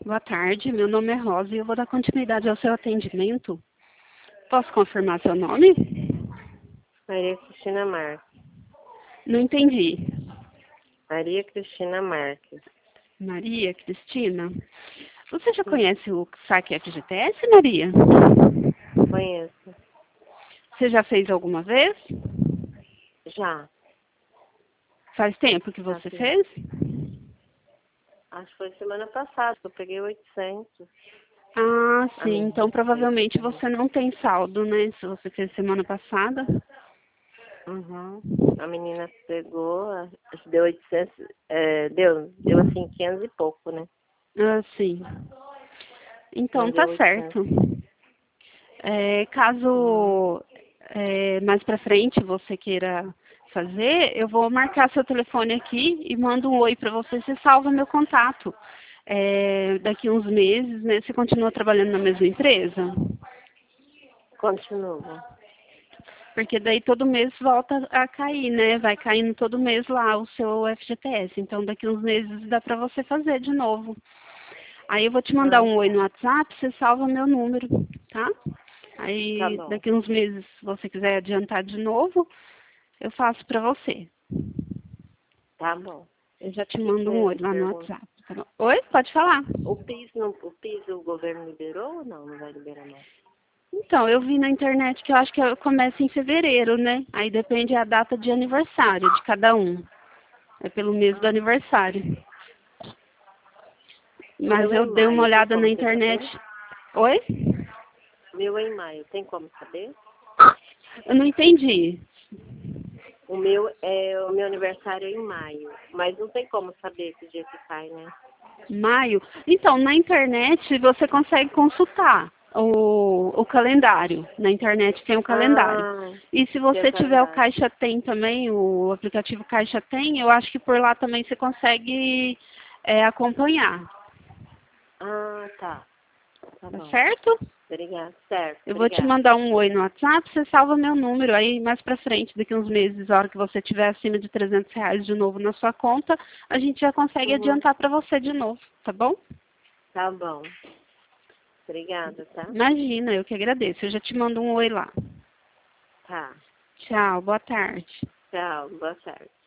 Boa tarde, meu nome é Rosa e eu vou dar continuidade ao seu atendimento. Posso confirmar seu nome? Maria Cristina Marques. Não entendi. Maria Cristina Marques. Maria Cristina? Você já conhece o saque FGTS, Maria? Conheço. Você já fez alguma vez? Já. Faz tempo que você fiz. fez? Acho que foi semana passada que eu peguei 800. Ah, A sim. menina Então provavelmente fez. você não tem saldo, né? Se você fez semana passada. Uhum. A menina pegou, acho que deu 800, deu assim 500 e pouco, né? Ah, sim. Então Mas tá deu 800. certo. Uhum. Caso mais pra frente você queira fazer, eu vou marcar seu telefone aqui e mando um oi para você. Você salva meu contato. Daqui uns meses, né? Você continua trabalhando na mesma empresa? Continua. Porque daí todo mês volta a cair, né? Vai caindo todo mês lá o seu FGTS. Então daqui uns meses dá para você fazer de novo. Aí eu vou te mandar Ah, um oi tá. no WhatsApp, você salva meu número, tá? Tá Aí bom. daqui uns meses, se você quiser adiantar de novo, eu faço para você. Tá bom. Eu já te O que mando um oi você lá no pergunta? WhatsApp. Tá bom? Oi? Pode falar. O PIS o governo liberou ou não? Não vai liberar não. Então, eu vi na internet que eu acho que começa em fevereiro, né? Aí depende da data de aniversário de cada um. É pelo mês do Ah, aniversário. o Mas meu é eu em dei uma maio, tem olhada na como você internet. saber? Oi? O meu é em maio, tem como saber? Eu não entendi. O meu aniversário é em maio, mas não tem como saber que dia que cai, né? Maio? Então, na internet você consegue consultar o calendário. Na internet tem o calendário. Ah, E se tem o você tiver o calendário. Caixa Tem também, o aplicativo Caixa Tem, eu acho que por lá também você consegue acompanhar. Ah, tá. Tá Tá bom. certo? Obrigada. Certo, Eu vou te obrigada. mandar um oi no WhatsApp, você salva meu número. Aí mais pra frente, daqui uns meses, a hora que você tiver acima de R$ 300 de novo na sua conta, a gente já consegue Uhum. adiantar pra você de novo, tá bom? Tá bom. Obrigada, tá? Imagina, eu que agradeço. Eu já te mando um oi lá. Tá. Tchau, boa tarde. Tchau, boa tarde.